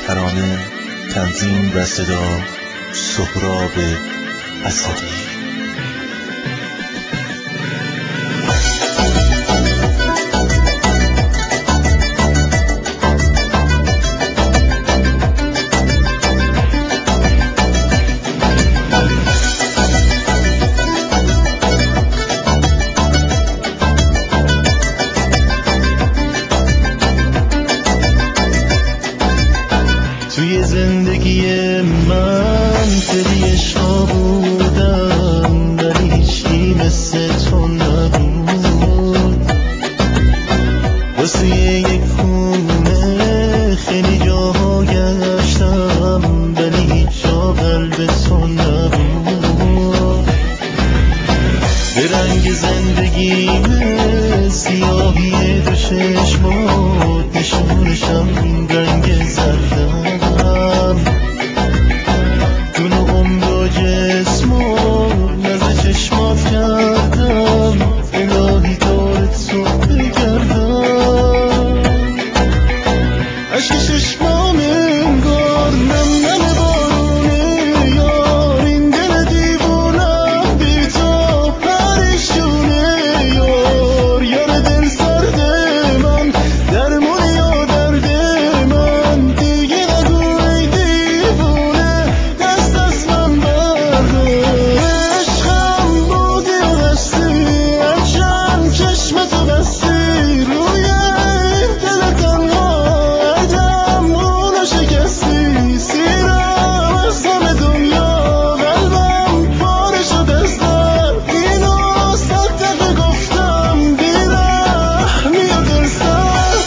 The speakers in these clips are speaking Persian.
ترانه تنظیم و صدا سهراب اسدی. توی زندگی من خیلی عشقا بودم، ولی هیچکی مثل تو نبود. واسه یک خونه خیلی جاها گشتم، ولی هیچ جا قلب تو نبود. به رنگ زندگی سیاهی دو چشمات نشونشم رنگ زردم. جون و عمر و جسمو نزد چشمات کردم، الهی دارت تو بگردم. عشق چشمام انگار نم نم بارونه، یار این دل دیوونم بی تو پریشونه. یار یار دل سرد من، درمون یا درد من، دیگه نگو ای دیوونه دست از من بردار. عشقم بودی و هستی، هرچند چشم تو بستی، روی این دل تنها عدم اونو شکستی. سیرم از همه دنیا، قلبم پاره شد از درد، اینو 100 دفعه گفتم، بی‌رحمی و دلسرد.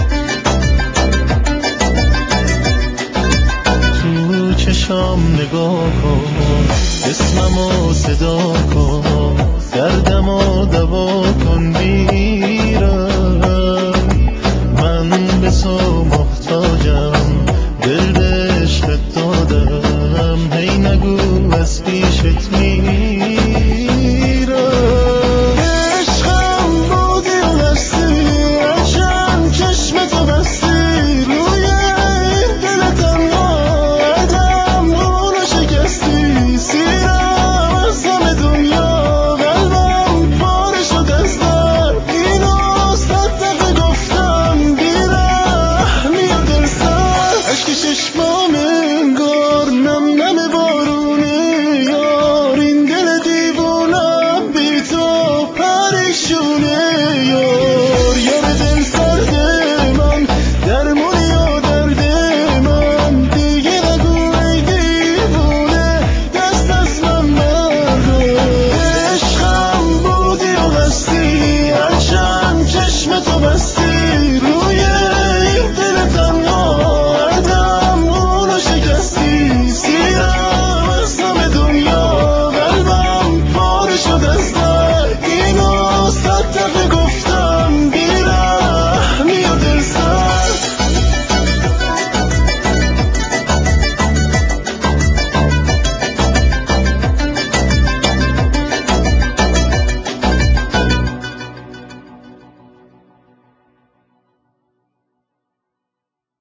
تو چشام نگاه